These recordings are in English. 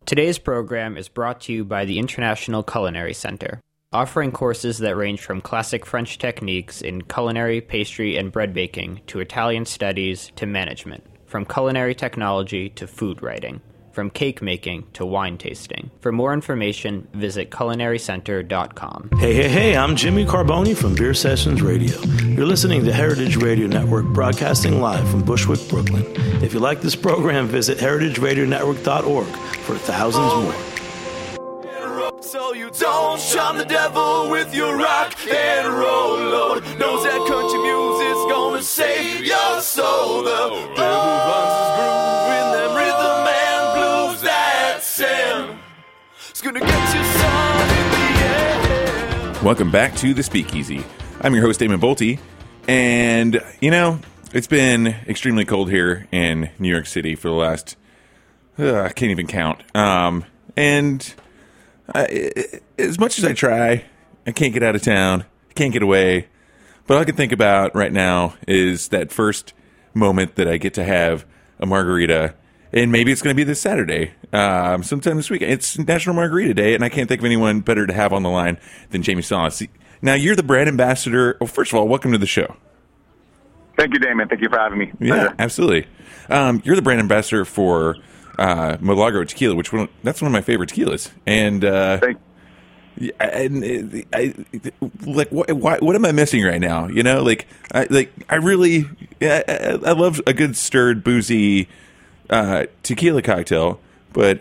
Today's program is brought to you by the International Culinary Center, offering courses that range from classic French techniques in culinary, pastry, and bread baking to Italian studies to management, from culinary technology to food writing, from cake making to wine tasting. For more information, visit culinarycenter.com. Hey, I'm Jimmy Carboni from Beer Sessions Radio. You're listening to Heritage Radio Network, broadcasting live from Bushwick, Brooklyn. If you like this program, visit heritageradionetwork.org for thousands more. So you don't shun the devil with your rock and roll, Lord. Knows that country music's gonna save your soul. The devil runs his groove in them rhythm and blues that sin. It's gonna get you, son, in the end. Welcome back to The Speakeasy. I'm your host, Damon Bolte, and, it's been extremely cold here in New York City for the last, I can't even count, and as much as I try, I can't get out of town, can't get away, but all I can think about right now is that first moment that I get to have a margarita, and maybe it's going to be this Saturday, sometime this week. It's National Margarita Day, and I can't think of anyone better to have on the line than Jamie Salas. Now, you're the brand ambassador. Well, first of all, welcome to the show. Thank you, Damon. Thank you for having me. Yeah, absolutely. You're the brand ambassador for Milagro Tequila, that's one of my favorite tequilas. And what am I missing right now? I love a good stirred boozy tequila cocktail, but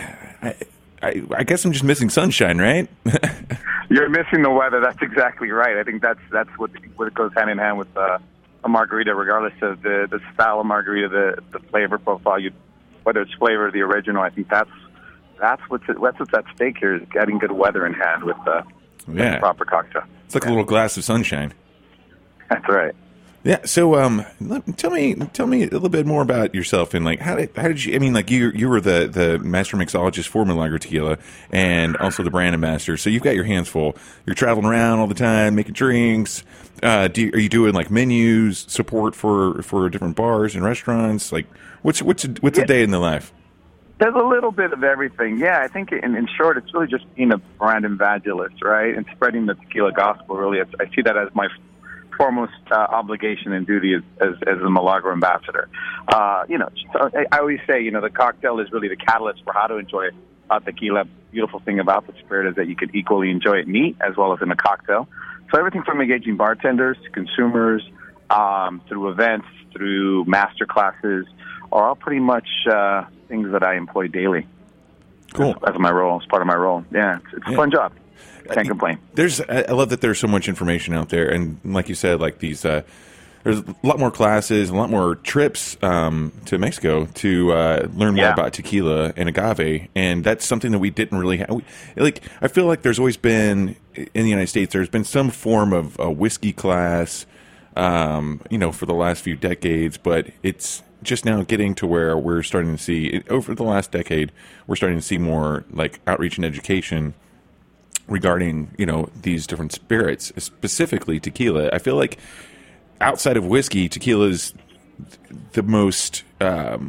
I guess I'm just missing sunshine, right? You're missing the weather. That's exactly right. I think that's what goes hand in hand with a margarita, regardless of the style of margarita, the flavor profile. Whether it's flavor or the original, I think that's what's at stake here, is getting good weather in hand with the proper cocktail. It's like a little glass of sunshine. That's right. Yeah. So, tell me a little bit more about yourself, and how did you? I mean, you were the master mixologist for Milagro Tequila, and also the brand ambassador. So you've got your hands full. You're traveling around all the time, making drinks. Are you doing menus, support for different bars and restaurants? What's a day in the life? There's a little bit of everything. Yeah, I think in short, it's really just being a brand evangelist, right, and spreading the tequila gospel. Really, I see that as my foremost obligation and duty as a Milagro ambassador. I always say, the cocktail is really the catalyst for how to enjoy tequila. Beautiful thing about the spirit is that you could equally enjoy it neat as well as in a cocktail. So everything from engaging bartenders to consumers, through events, through master classes, are all pretty much things that I employ daily. Cool. As my role, as part of my role. Yeah, it's a fun job. Can't complain. I love that there's so much information out there, and like you said, these there's a lot more classes, a lot more trips to Mexico to learn more about tequila and agave, and that's something that we didn't really have. I feel like there's always been in the United States, there's been some form of a whiskey class, for the last few decades, but it's just now getting to where we're starting to see over the last decade, we're starting to see more outreach and education regarding, these different spirits, specifically tequila. I feel like outside of whiskey, tequila is the most, the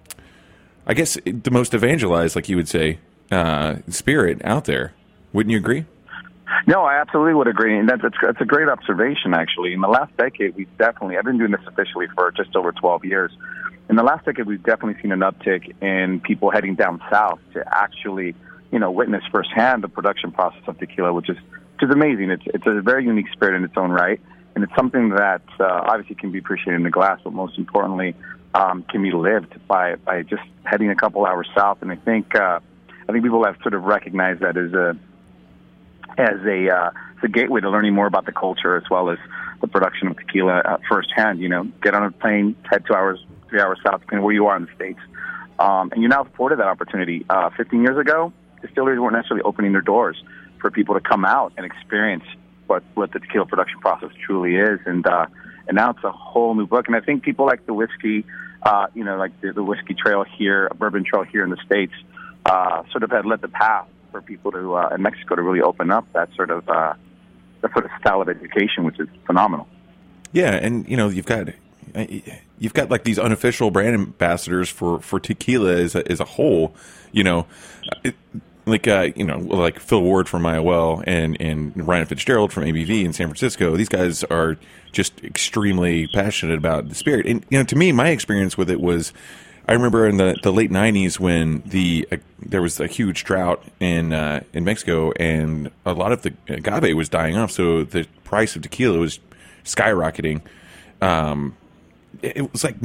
most evangelized, like you would say, spirit out there. Wouldn't you agree? No, I absolutely would agree, and that's a great observation, actually. In the last decade, I've been doing this officially for just over 12 years. In the last decade, we've definitely seen an uptick in people heading down south to actually, witness firsthand the production process of tequila, which is amazing. It's a very unique spirit in its own right, and it's something that obviously can be appreciated in the glass, but most importantly, can be lived by just heading a couple hours south. And I think people have sort of recognized that as a gateway to learning more about the culture as well as the production of tequila firsthand. Get on a plane, head 2 hours, 3 hours south, depending where you are in the States. And you're now afforded that opportunity. 15 years ago, distilleries weren't necessarily opening their doors for people to come out and experience what the tequila production process truly is. And now it's a whole new book. And I think people like the whiskey, the whiskey trail here, bourbon trail here in the States, sort of had led the path for people to in Mexico to really open up that sort of style of education, which is phenomenal. Yeah, and you've got you've got like these unofficial brand ambassadors for tequila as a whole, you know, like Phil Ward from IOL and Ryan Fitzgerald from ABV in San Francisco. These guys are just extremely passionate about the spirit. And, you know, to me, my experience with it was, I remember in the late 90s when there was a huge drought in Mexico, and a lot of the agave was dying off, so the price of tequila was skyrocketing. It was like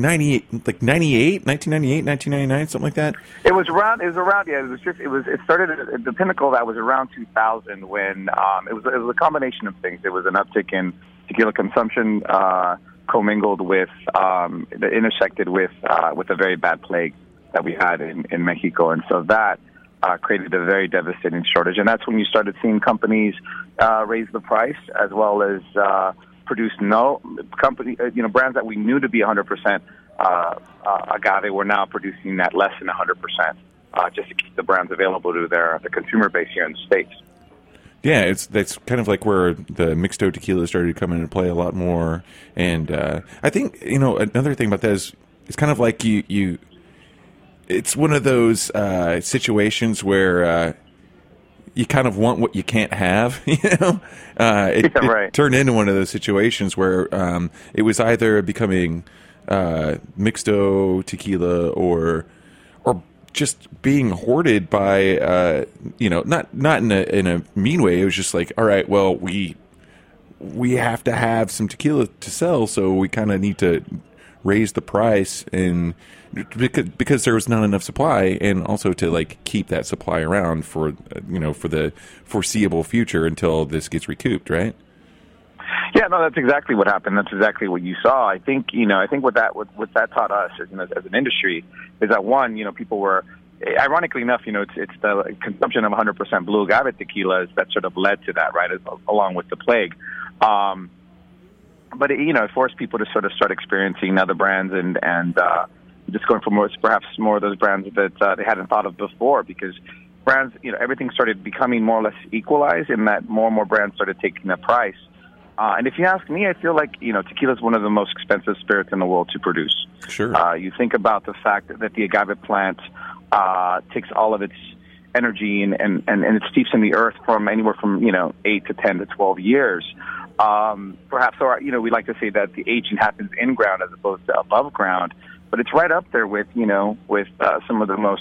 1999, something like that. It was around. It started at the pinnacle. That was around 2000 when it was a combination of things. It was an uptick in tequila consumption, commingled with that intersected with a very bad plague that we had in Mexico, and so that created a very devastating shortage. And that's when you started seeing companies raise the price, as well as produce brands that we knew to be 100% agave were now producing at less than 100%, just to keep the brands available to the consumer base here in the States. Yeah, that's kind of like where the mixto tequila started to come into play a lot more. And I think, you know, another thing about that is it's kind of like you it's one of those situations where you kind of want what you can't have, you know? It turned into one of those situations where it was either becoming mixto tequila or just being hoarded by, not in a mean way. It was just like, all right, well, we have to have some tequila to sell, so we kind of need to raise the price, and because there was not enough supply, and also to like keep that supply around for the foreseeable future until this gets recouped, right? Yeah, no, that's exactly what happened. That's exactly what you saw. I think what that taught us as an industry is that, one, people were, ironically enough, it's the consumption of 100% blue agave tequilas that sort of led to that, right, along with the plague. But it forced people to sort of start experiencing other brands and just going for perhaps more of those brands that they hadn't thought of before, because brands, everything started becoming more or less equalized in that more and more brands started taking the price. And if you ask me, I feel like, tequila is one of the most expensive spirits in the world to produce. Sure. You think about the fact that the agave plant takes all of its energy and it steeps in the earth from anywhere from, 8 to 10 to 12 years. Perhaps, or, we like to say that the aging happens in ground as opposed to above ground. But it's right up there with, with some of the most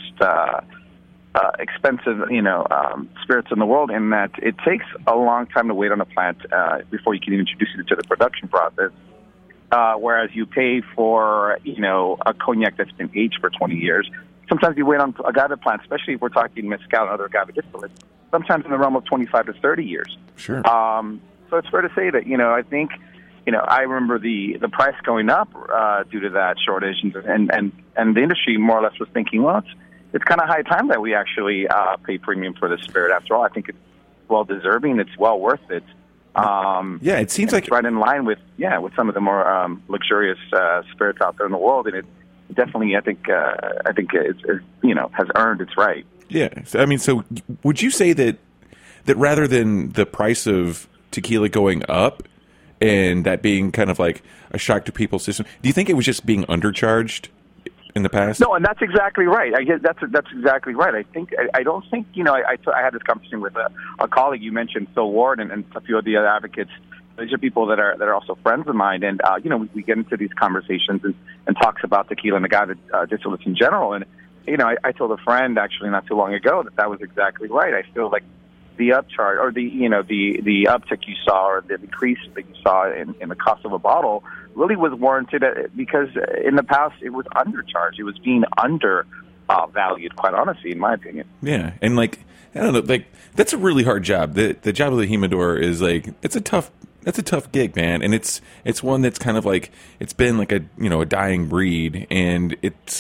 expensive, spirits in the world, in that it takes a long time to wait on a plant before you can even introduce it to the production process. Whereas you pay for, a cognac that's been aged for 20 years. Sometimes you wait on agave plants, especially if we're talking mezcal and other agave distillates, sometimes in the realm of 25 to 30 years. Sure. So it's fair to say that, I think, I remember the price going up due to that shortage, and the industry more or less was thinking, well, it's kind of high time that we actually pay premium for this spirit. After all, I think it's well deserving. It's well worth it. Yeah, it seems like it's right in line with some of the more luxurious spirits out there in the world, and it definitely, I think it's has earned its right. Yeah, so would you say that rather than the price of tequila going up and that being kind of like a shock to people's system, do you think it was just being undercharged in the past? No, and that's exactly right. I guess that's exactly right. I don't think I had this conversation with a colleague. You mentioned Phil Ward and a few of the other advocates. These are people that are also friends of mine, and we get into these conversations and talks about tequila and agave distillates in general. And I told a friend actually not too long ago that was exactly right. I feel like the upcharge, or the uptick you saw, or the decrease that you saw in the cost of a bottle, really was warranted because in the past it was undercharged. It was being undervalued, quite honestly, in my opinion. Yeah, and I don't know, that's a really hard job. The job of the humidor is it's a tough gig, man, and it's one that's kind of it's been like a dying breed, and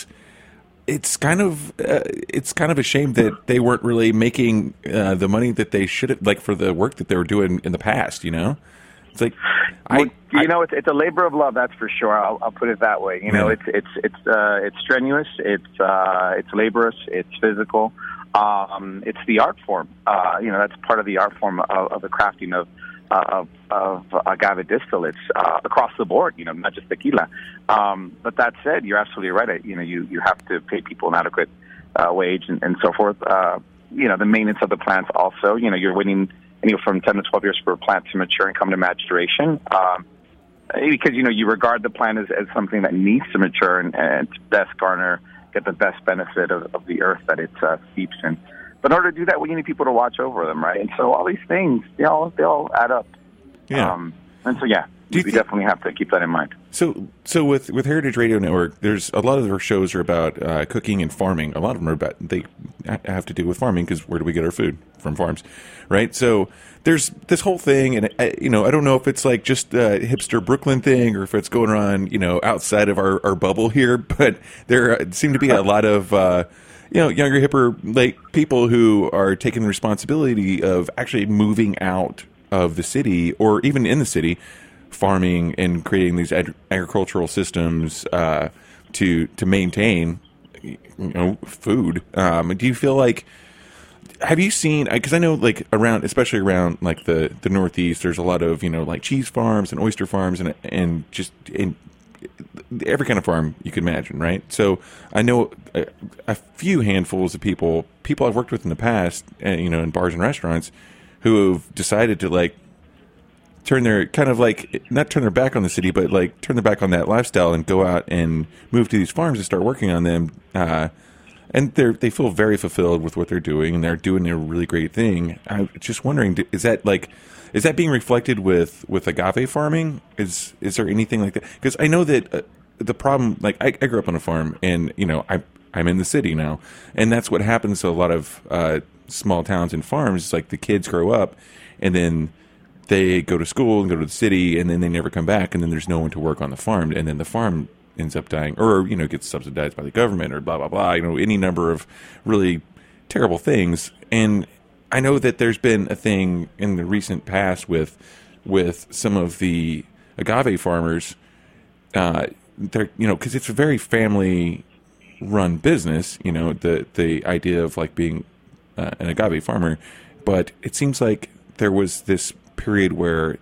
it's kind of a shame that they weren't really making the money that they should have, for the work that they were doing in the past. It's like it's a labor of love, that's for sure. I'll put it that way. It's strenuous, it's laborious, it's physical. It's the art form. That's part of the art form of the crafting of agave distillates across the board, not just tequila. But that said, you're absolutely right. You have to pay people an adequate wage and so forth. The maintenance of the plants also, you're waiting anywhere from 10 to 12 years for a plant to mature and come to maturation. Because, you regard the plant as something that needs to mature and to best get the best benefit of the earth that it steeps in. But in order to do that, we need people to watch over them, right? And so all these things, they all add up. Yeah. And so, we definitely have to keep that in mind. So with Heritage Radio Network, there's a lot of their shows are about cooking and farming. A lot of them are about, they have to do with farming because where do we get our food? From farms, right? So there's this whole thing, and I don't know if it's like just a hipster Brooklyn thing or if it's going on, outside of our bubble here, but there seem to be a lot of younger, hipper, like people who are taking the responsibility of actually moving out of the city or even in the city, farming and creating these agricultural systems to maintain food. Do you feel like, have you seen, because I know like especially around like the Northeast, there's a lot of like cheese farms and oyster farms and just in every kind of farm you can imagine, right? So I know a few handfuls of people I've worked with in the past, in bars and restaurants, who have decided to like turn their not turn their back on the city, but like turn their back on that lifestyle and go out and move to these farms and start working on them. And they feel very fulfilled with what they're doing, and they're doing a really great thing. I'm just wondering, is that being reflected with agave farming? Is there anything like that? Because I know that the problem, like I grew up on a farm, and I'm in the city now, and that's what happens to a lot of small towns and farms. It's like the kids grow up, and then they go to school and go to the city, and then they never come back, and then there's no one to work on the farm, and then the farm ends up dying, or gets subsidized by the government, or blah blah blah. Any number of really terrible things. And I know that there's been a thing in the recent past with some of the agave farmers. They're because it's a very family run business. The idea of like being an agave farmer, but it seems like there was this period where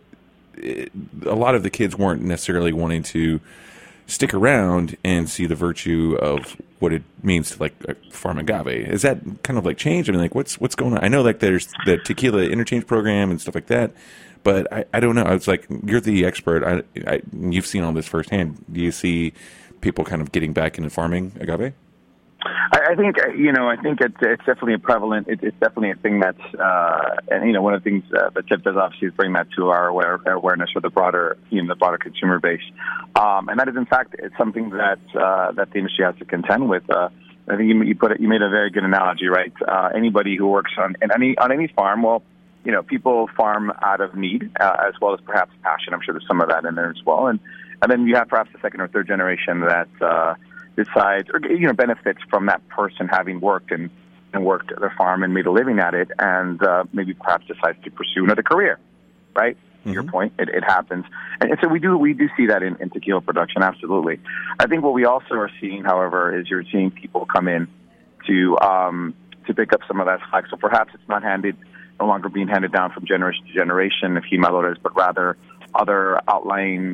a lot of the kids weren't necessarily wanting to stick around and see the virtue of what it means to like farm agave. Is that kind of like changed? I mean, like what's going on? I know like there's the tequila interchange program and stuff like that, but I don't know. I was like, you're the expert. You've seen all this firsthand. Do you see people kind of getting back into farming agave? I think it's definitely prevalent. It's definitely a thing that's and one of the things that Chip does obviously is bring that to our awareness for the broader consumer base, and that is in fact it's something that the industry has to contend with. I think you made a very good analogy, right? Anybody who works on any farm, well, people farm out of need as well as perhaps passion. I'm sure there's some of that in there as well, and then you have perhaps the second or third generation that decides or benefits from that person having worked and worked at their farm and made a living at it, and maybe perhaps decides to pursue another career, right? Mm-hmm. Your point, it happens, and so we do see that in tequila production, absolutely. I think what we also are seeing, however, is you're seeing people come in to pick up some of that slack. So perhaps it's no longer being handed down from generation to generation, if Jimadores, but rather other outlying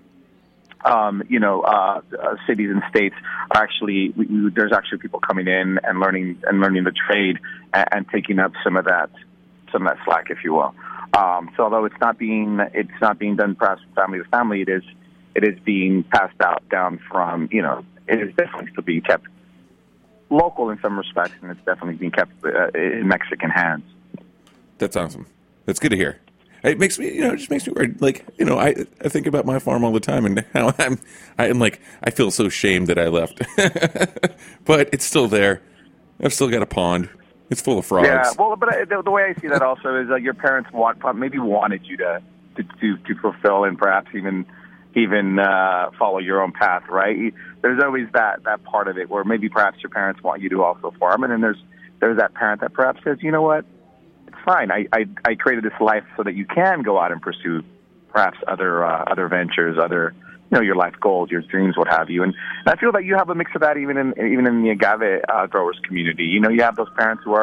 cities and states are actually there's actually people coming in and learning the trade and taking up some of that slack, if you will. So although it's not being done perhaps from family to family, it is being passed down from it is definitely still being kept local in some respects, and it's definitely being kept in Mexican hands. That's awesome. That's good to hear. It makes me, it just makes me weird. Like, I think about my farm all the time, and how I'm like, I feel so shamed that I left, but it's still there. I've still got a pond. It's full of frogs. Yeah, well, but the way I see that also is your parents maybe wanted you to fulfill and perhaps even follow your own path, right? There's always that part of it where maybe perhaps your parents want you to also farm, and then there's that parent that perhaps says, you know what? Fine. I created this life so that you can go out and pursue perhaps other ventures, your life goals, your dreams, what have you. And I feel that you have a mix of that even in the agave growers community. You have those parents who are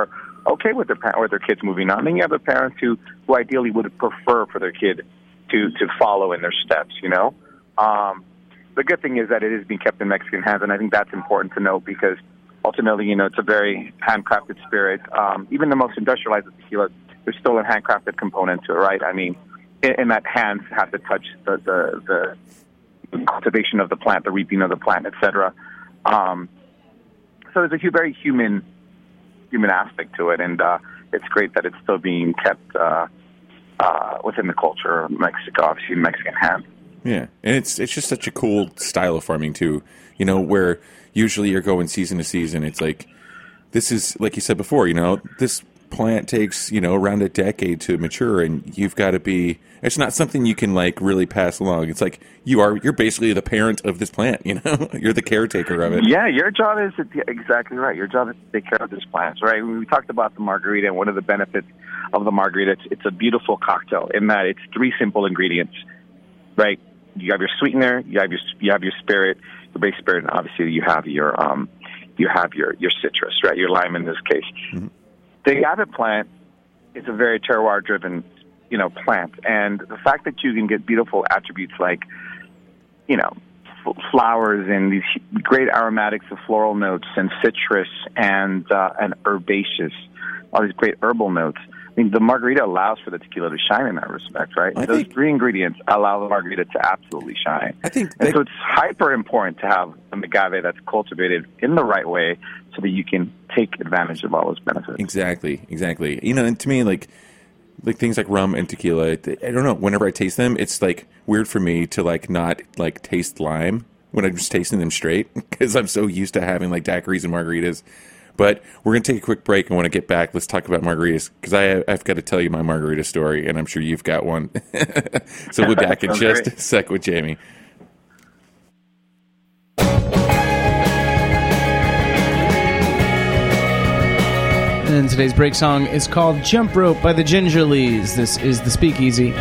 okay with their kids moving on. Then you have the parents who ideally would prefer for their kid to follow in their steps, you know. The good thing is that it is being kept in Mexican hands, and I think that's important to note because ultimately, you know, it's a very handcrafted spirit. Even the most industrialized tequila, there's still a handcrafted component to it, right? I mean, in that hands have to touch the cultivation of the plant, the reaping of the plant, etc. So there's a very human aspect to it, and it's great that it's still being kept within the culture of Mexico, obviously in Mexican hands. Yeah, and it's just such a cool style of farming too. You know, where usually you're going season to season. It's like this is like you said before. You know, this plant takes around a decade to mature, and you've got to be. It's not something you can like really pass along. It's like you're basically the parent of this plant. You know, you're the caretaker of it. Yeah, your job is exactly right. Your job is to take care of this plant, right? We talked about the margarita, and one of the benefits of the margarita, it's a beautiful cocktail in that it's 3 simple ingredients, right? You have your sweetener, you have your spirit, your base spirit, and obviously you have your citrus, right? Your lime in this case. Mm-hmm. The agave plant is a very terroir-driven, plant, and the fact that you can get beautiful attributes like, flowers and these great aromatics of floral notes and citrus and herbaceous, all these great herbal notes. I mean, the margarita allows for the tequila to shine in that respect, right? Those 3 ingredients allow the margarita to absolutely shine. So it's hyper important to have an agave that's cultivated in the right way so that you can take advantage of all those benefits. Exactly. And to me, like things like rum and tequila, I don't know, whenever I taste them, it's like weird for me to like not like taste lime when I'm just tasting them straight because I'm so used to having like daiquiris and margaritas. But we're going to take a quick break, and when I get back, let's talk about margaritas, because I've got to tell you my margarita story, and I'm sure you've got one. So we'll be back in just a sec with Jamie. And today's break song is called Jump Rope by the Gingerlies. This is The Speakeasy.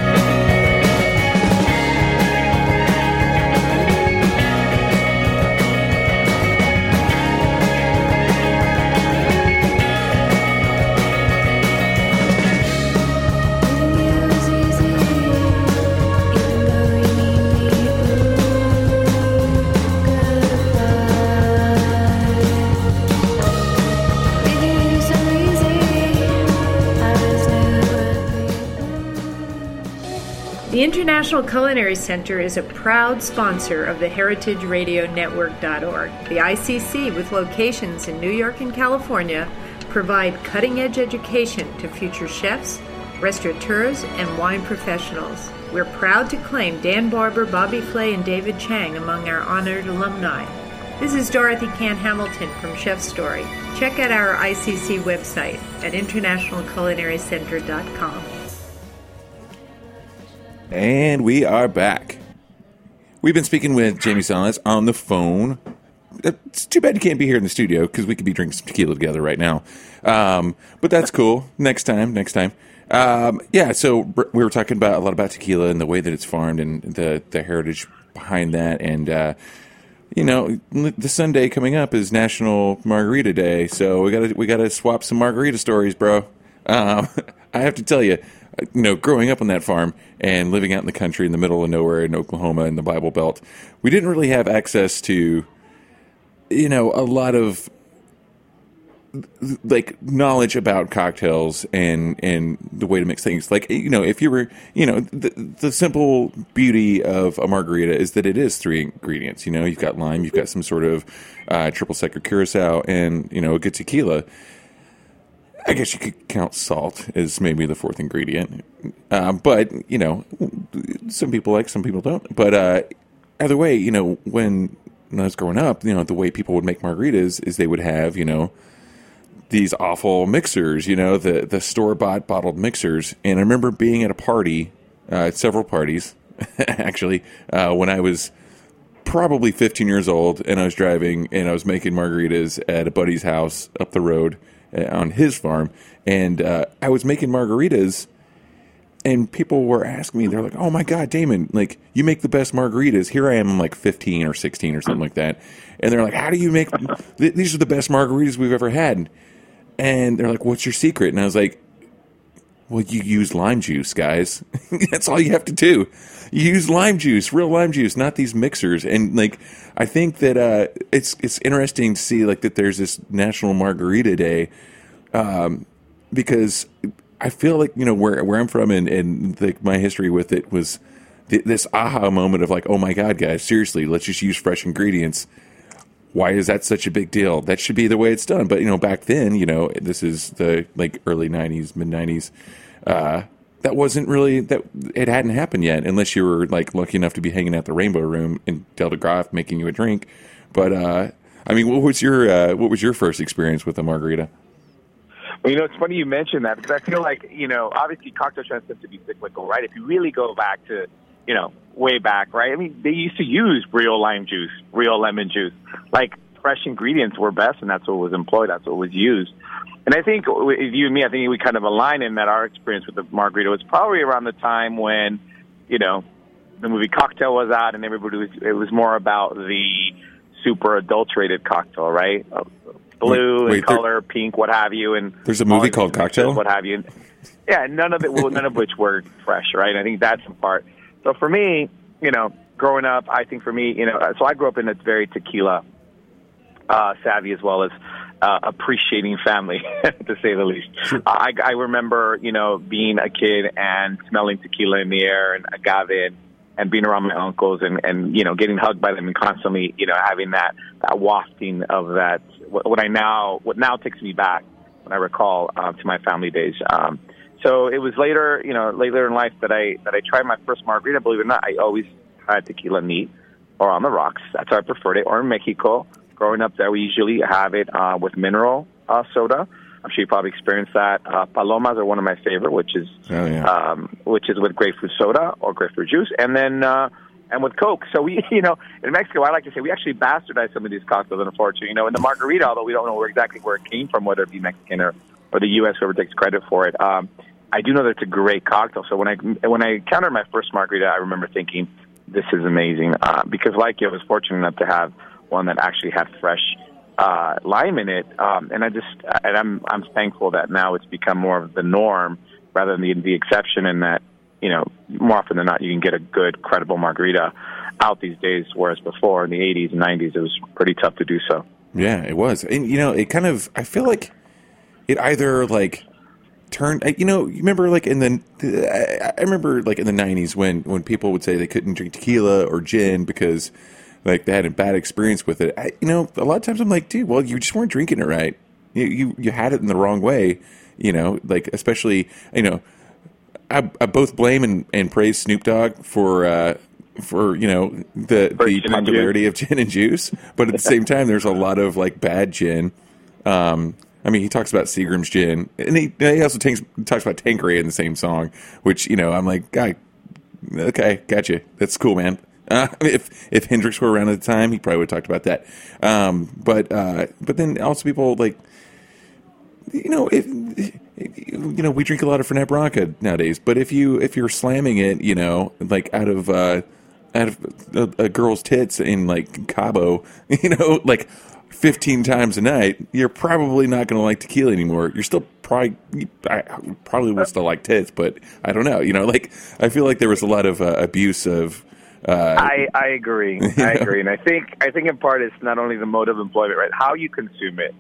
The International Culinary Center is a proud sponsor of the HeritageRadioNetwork.org. The ICC, with locations in New York and California, provide cutting-edge education to future chefs, restaurateurs, and wine professionals. We're proud to claim Dan Barber, Bobby Flay, and David Chang among our honored alumni. This is Dorothy Cann Hamilton from Chef Story. Check out our ICC website at internationalculinarycenter.com. And we are back. We've been speaking with Jamie Salas on the phone. It's too bad you can't be here in the studio because we could be drinking some tequila together right now. But that's cool. Next time. So we were talking about a lot about tequila and the way that it's farmed and the heritage behind that. And, the Sunday coming up is National Margarita Day. So we gotta swap some margarita stories, bro. I have to tell you, growing up on that farm and living out in the country in the middle of nowhere in Oklahoma in the Bible Belt, we didn't really have access to, a lot of like knowledge about cocktails and the way to mix things. Like, if you were, the simple beauty of a margarita is that it is 3 ingredients. You've got lime, you've got some sort of triple sec or curacao, and, a good tequila. I guess you could count salt as maybe the 4th ingredient. But, some people like, some people don't. But either way, when I was growing up, the way people would make margaritas is they would have, these awful mixers, the store-bought bottled mixers. And I remember being at a party, several parties, actually, when I was probably 15 years old, and I was driving, and I was making margaritas at a buddy's house up the road on his farm, and I was making margaritas, and people were asking me, they're like, "Oh my God, Damon, like, you make the best margaritas." Here I am, I'm like 15 or 16 or something like that, and they're like, "How do you make these are the best margaritas we've ever had?" And they're like, "What's your secret?" And I was like, "Well, you use lime juice, guys. That's all you have to do. You use lime juice, real lime juice, not these mixers." And like, I think that it's interesting to see like that there's this National Margarita Day, because I feel like, you know, where I'm from and like my history with it was this aha moment of like, oh my God, guys, seriously, let's just use fresh ingredients. Why is that such a big deal? That should be the way it's done. But, you know, back then, you know, this is the like early 90s, mid 90s. That wasn't really, that it hadn't happened yet, unless you were like lucky enough to be hanging out the Rainbow Room in Delta Graph making you a drink. But I mean, what was your first experience with a margarita? Well, you know, it's funny you mentioned that, because I feel like, you know, obviously cocktail trends tend to be cyclical, right? If you really go back to, you know, way back, right? I mean, they used to use real lime juice, real lemon juice. Like, fresh ingredients were best, and that's what was employed. That's what was used. And I think, with you and me, I think we kind of align in that our experience with the margarita was probably around the time when, you know, the movie Cocktail was out, and it was more about the super adulterated cocktail, right? Blue and color, pink, what have you. And there's a movie called Cocktail? What have you. Yeah, none of which were fresh, right? I think that's the part. So for me, you know, growing up, I think for me, you know, so I grew up in a very tequila savvy as well as appreciating family, to say the least. I remember, you know, being a kid and smelling tequila in the air and agave and being around my uncles and you know, getting hugged by them and constantly, you know, having that wafting of that, what now takes me back when I recall to my family days. So it was later in life that I tried my first margarita. Believe it or not, I always had tequila neat or on the rocks. That's how I preferred it. Or in Mexico, growing up there, we usually have it with mineral soda. I'm sure you probably experienced that. Palomas are one of my favorite, which is with grapefruit soda or grapefruit juice, and then and with Coke. So we, you know, in Mexico, I like to say we actually bastardized some of these cocktails. Unfortunately, you know, in the margarita, although we don't know exactly where it came from, whether it be Mexican or the U.S., whoever takes credit for it. I do know that it's a great cocktail. So when I encountered my first margarita, I remember thinking, this is amazing, because like you, I was fortunate enough to have one that actually had fresh lime in it, and I'm thankful that now it's become more of the norm rather than the exception, and that, you know, more often than not you can get a good, credible margarita out these days, whereas before in the 80s and 90s it was pretty tough to do so. Yeah, it was, and you know, it kind of, I feel like it either like turned, you know, you remember like I remember like in the 90s when people would say they couldn't drink tequila or gin because like they had a bad experience with it. You know, a lot of times I'm like, dude, well, you just weren't drinking it right. You had it in the wrong way. You know, like especially, you know, I both blame and praise Snoop Dogg for you know the popularity of gin and juice, but at the same time, there's a lot of like bad gin. I mean, he talks about Seagram's gin, and he also talks about Tanqueray in the same song, which, you know, I'm like, guy, okay, gotcha, that's cool, man. If Hendrix were around at the time, he probably would have talked about that. But then also people like, you know, we drink a lot of Fernet Branca nowadays. But if you're slamming it, you know, like out of a girl's tits in like Cabo, you know, like 15 times a night, you're probably not going to like tequila anymore. You're still probably will still like tits, but I don't know. You know, like I feel like there was a lot of abuse of. I agree. I agree, and I think in part it's not only the mode of employment, right? How you consume it,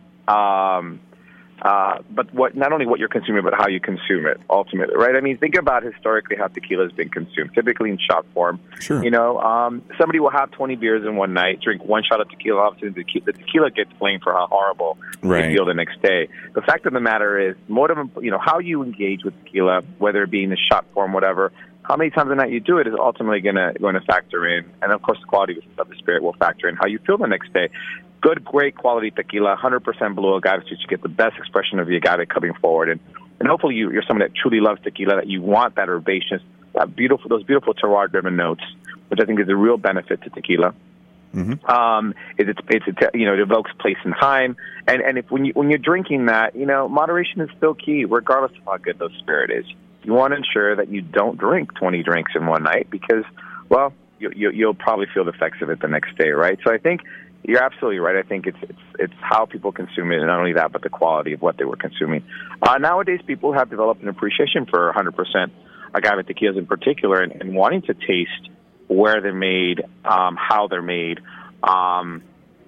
but not only what you're consuming, but how you consume it ultimately, right? I mean, think about historically how tequila has been consumed, typically in shot form. Sure. You know, somebody will have 20 beers in one night, drink one shot of tequila, obviously the tequila gets blamed for how horrible they feel the next day. The fact of the matter is, how you engage with tequila, whether it be in the shot form, whatever. How many times a night you do it is ultimately going to factor in, and of course the quality of the spirit will factor in how you feel the next day. Good, great quality tequila, 100% blue agave, so you get the best expression of the agave coming forward, and hopefully you're someone that truly loves tequila, that you want that herbaceous, those beautiful terroir-driven notes, which I think is a real benefit to tequila. Mm-hmm. It evokes place and time, and when you're drinking that, you know, moderation is still key, regardless of how good the spirit is. You want to ensure that you don't drink 20 drinks in one night because, well, you'll probably feel the effects of it the next day, right? So I think you're absolutely right. I think it's how people consume it, and not only that, but the quality of what they were consuming. Nowadays, people have developed an appreciation for 100% agave tequilas in particular, and wanting to taste where they're made, how they're made, and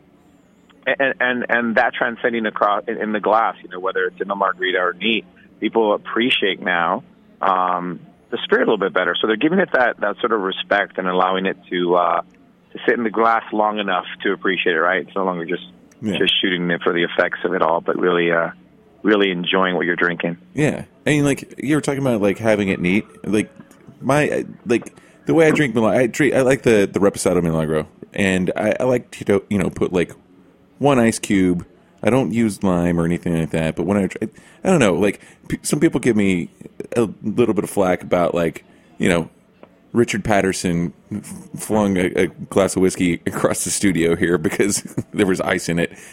that transcending across in the glass, whether it's in a margarita or neat, people appreciate now the spirit a little bit better. So they're giving it that sort of respect and allowing it to sit in the glass long enough to appreciate it, right? It's no longer just shooting it for the effects of it all, but really enjoying what you're drinking. Yeah. I mean, like, you were talking about, like, having it neat. Like, the way I drink Milagro, I like the Reposado Milagro. And I like to, put, like, one ice cube. I don't use lime or anything like that. But when I don't know, like, some people give me a little bit of flack about, like, Richard Patterson flung a glass of whiskey across the studio here because there was ice in it.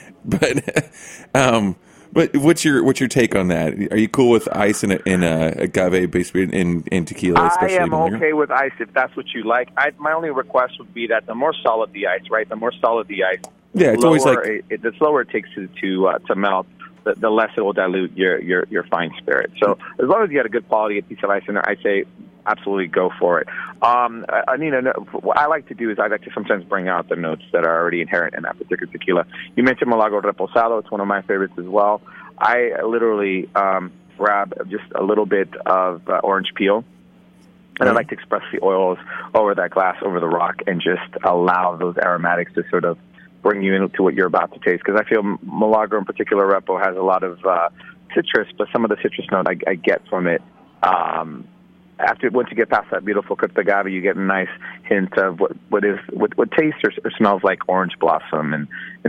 But what's your take on that? Are you cool with ice in agave based in tequila? Especially I am okay with ice if that's what you like. My only request would be that the more solid the ice, right? The more solid the ice, it's always like the slower it takes to melt. The less it will dilute your fine spirit. So as long as you got a good quality piece of ice in there, I say absolutely go for it. What I like to do is I like to sometimes bring out the notes that are already inherent in that particular tequila. You mentioned Milagro Reposado. It's one of my favorites as well. I literally grab just a little bit of orange peel, and I like to express the oils over that glass, over the rock, and just allow those aromatics to sort of bring you into what you're about to taste. Because I feel Milagro in particular, Repo, has a lot of citrus, but some of the citrus note I get from it, once you get past that beautiful cooked agave, you get a nice hint of what tastes or smells like orange blossom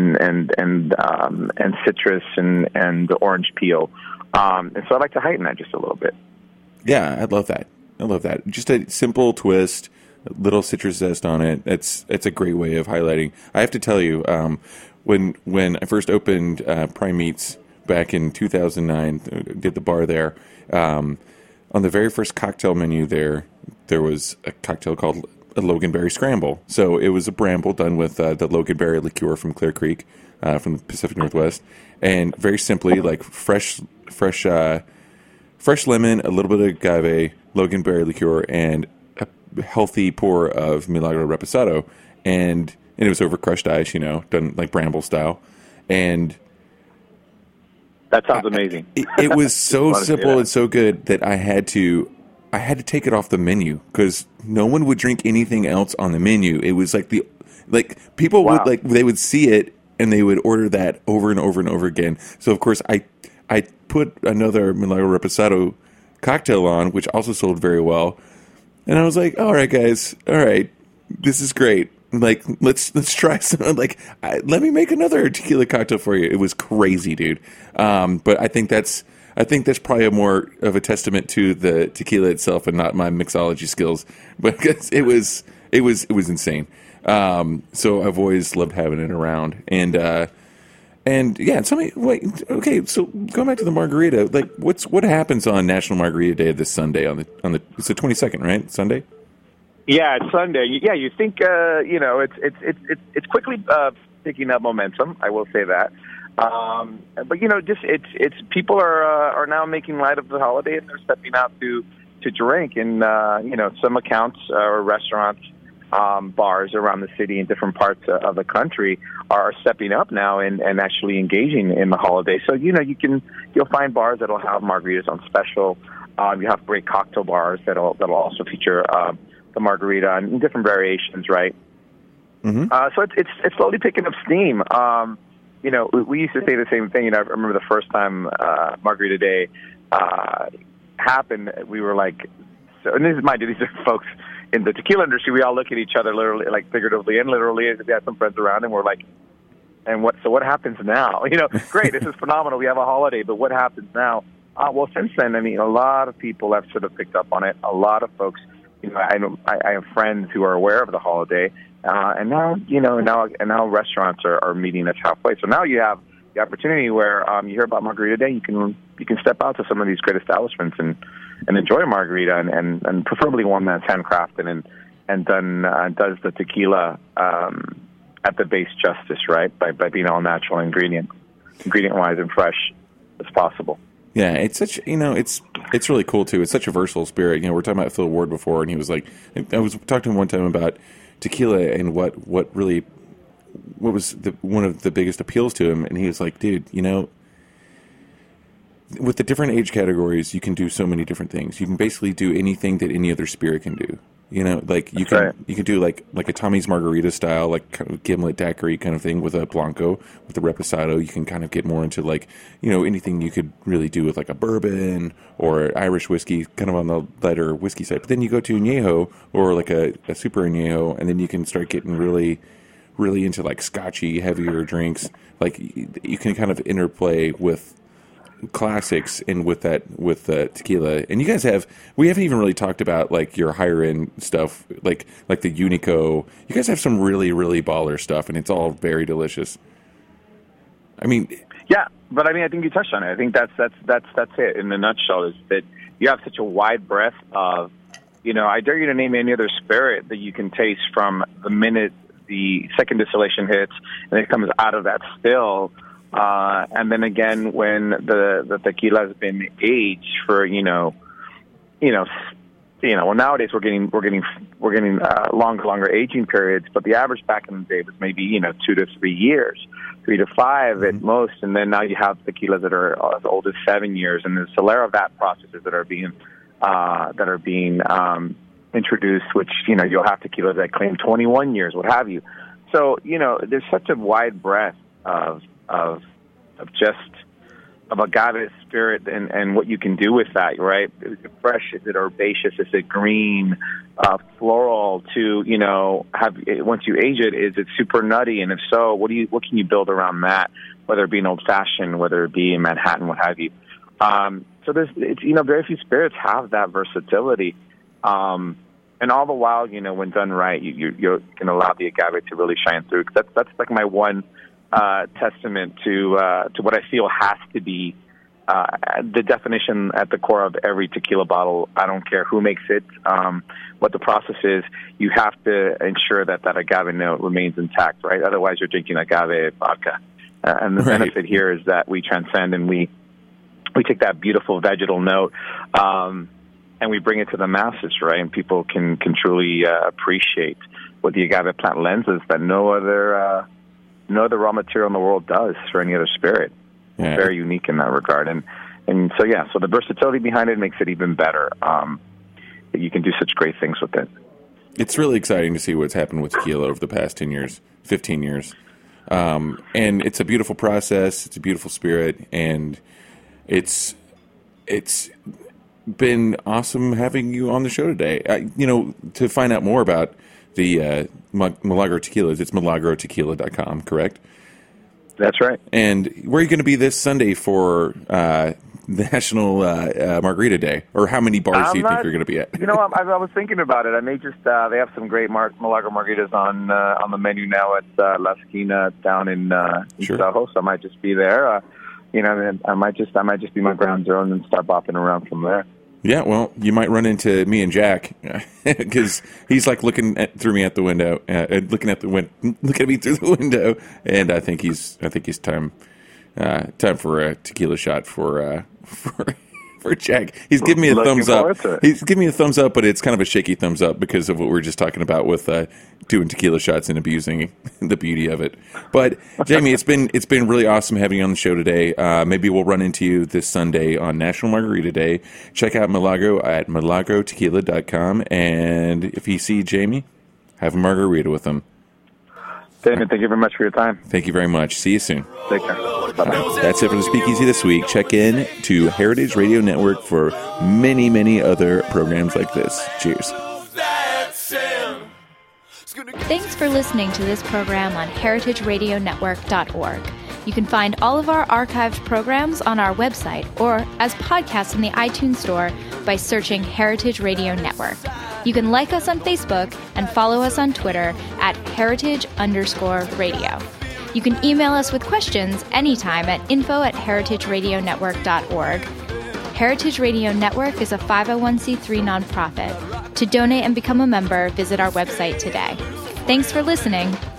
and citrus and orange peel. And so I like to heighten that just a little bit. Yeah, I love that. Just a simple twist, a little citrus zest on it. It's a great way of highlighting. I have to tell you, when I first opened Prime Meats back in 2009, did the bar there. On the very first cocktail menu there was a cocktail called a Loganberry Scramble. So it was a bramble done with the Loganberry liqueur from Clear Creek, from the Pacific Northwest. And very simply, like fresh lemon, a little bit of agave, Loganberry liqueur, and a healthy pour of Milagro Reposado. And it was over crushed ice, done like bramble style. And that sounds amazing. It was so simple and so good that I had to take it off the menu because no one would drink anything else on the menu. It was like people would they would see it and they would order that over and over and over again. So of course I put another Milagro Reposado cocktail on, which also sold very well. And I was like, all right, guys, all right, this is great. Like, let's try some. Like, let me make another tequila cocktail for you. It was crazy, dude. But I think that's probably more of a testament to the tequila itself and not my mixology skills. Because it was insane. So I've always loved having it around. And yeah, tell me. Wait, okay. So going back to the margarita, like, what happens on National Margarita Day this Sunday on the it's the 22nd, right? Sunday. Yeah, it's Sunday. Yeah, you think it's quickly picking up momentum. I will say that, but just it's people are now making light of the holiday and they're stepping out to drink. And some accounts or restaurants, bars around the city in different parts of the country are stepping up now and actually engaging in the holiday. So you'll find bars that'll have margaritas on special. You have great cocktail bars that'll also feature the margarita in different variations, right? Mm-hmm. So it's slowly picking up steam. We used to say the same thing. I remember the first time Margarita Day happened. We were like, and these are folks in the tequila industry. We all look at each other literally, like figuratively and literally. We had some friends around, and we're like, and what happens now? Great, this is phenomenal. We have a holiday, but what happens now? Well, since then, a lot of people have sort of picked up on it. A lot of folks. I have friends who are aware of the holiday, and now restaurants are meeting us halfway. So now you have the opportunity where you hear about Margarita Day, you can step out to some of these great establishments and enjoy a margarita, and preferably one that's handcrafted does the tequila at the base justice, right? By being all natural ingredient wise and fresh as possible. Yeah, it's such, it's really cool too. It's such a versatile spirit. We're talking about Phil Ward before, and he was like, I was talking to him one time about tequila and what was one of the biggest appeals to him, and he was like, dude, with the different age categories, you can do so many different things. You can basically do anything that any other spirit can do. You can do like a Tommy's Margarita style, like kind of gimlet daiquiri kind of thing with a Blanco. With the Reposado, you can kind of get more into anything you could really do with like a bourbon or Irish whiskey, kind of on the lighter whiskey side. But then you go to añejo or like a super añejo, and then you can start getting really, really into like scotchy, heavier drinks. Like you can kind of interplay with classics and with tequila. And you guys we haven't even really talked about like your higher end stuff, like the Unico. You guys have some really, really baller stuff, and it's all very delicious. I mean, yeah, but I think you touched on it. I think that's it in a nutshell, is that you have such a wide breadth of, I dare you to name any other spirit that you can taste from the minute the second distillation hits and it comes out of that still. And then again, when the tequila has been aged for, well, nowadays we're getting longer aging periods, but the average back in the day was maybe, 2 to 3 years, 3 to 5 at most. And then now you have tequilas that are as old as 7 years, and there's Solera VAT processes that are being introduced, which, you'll have tequilas that claim 21 years, what have you. So, there's such a wide breadth of agave spirit and what you can do with that, right? Is it fresh? Is it herbaceous? Is it green, floral? To once you age it, is it super nutty? And if so, what can you build around that? Whether it be an old fashioned, whether it be in Manhattan, what have you. So very few spirits have that versatility. And all the while, when done right, you can allow the agave to really shine through. That's like my one testament to what I feel has to be the definition at the core of every tequila bottle. I don't care who makes it, what the process is. You have to ensure that agave note remains intact, right? Otherwise, you're drinking agave vodka. And the benefit here is that we transcend and we take that beautiful vegetal note and we bring it to the masses, right? And people can truly appreciate what the agave plant lends us that no other raw material in the world does for any other spirit. Yeah. It's very unique in that regard. And so the versatility behind it makes it even better. That you can do such great things with it. It's really exciting to see what's happened with tequila over the past 10 years, 15 years. And it's a beautiful process. It's a beautiful spirit. And it's been awesome having you on the show today. To find out more about the Milagro Tequilas, it's milagrotequila.com, correct? That's right. And where are you going to be this Sunday for National Margarita Day? Or how many bars do you think you're going to be at? I was thinking about it. I may just, they have some great Milagro Margaritas on the menu now at La Esquina down in Soho, so I might just be there. I might just be my ground zero and then start bopping around from there. Yeah, well, you might run into me and Jack because he's like looking at me through the window, and I think he's time for a tequila shot for Jack. He's giving me a thumbs up. He's giving me a thumbs up, but it's kind of a shaky thumbs up because of what we were just talking about with doing tequila shots and abusing the beauty of it. But Jamie, it's been really awesome having you on the show today. Maybe we'll run into you this Sunday on National Margarita Day. Check out Milagro at milagrotequila.com, and if you see Jamie, have a margarita with him. Damon, thank you very much for your time. Thank you very much. See you soon. Take care. Bye-bye. That's it for the Speakeasy this week. Check in to Heritage Radio Network for many, many other programs like this. Cheers. Thanks for listening to this program on heritageradionetwork.org. You can find all of our archived programs on our website or as podcasts in the iTunes Store by searching Heritage Radio Network. You can like us on Facebook and follow us on Twitter at heritage_radio. You can email us with questions anytime at info@heritageradionetwork.org. Heritage Radio Network is a 501c3 nonprofit. To donate and become a member, visit our website today. Thanks for listening.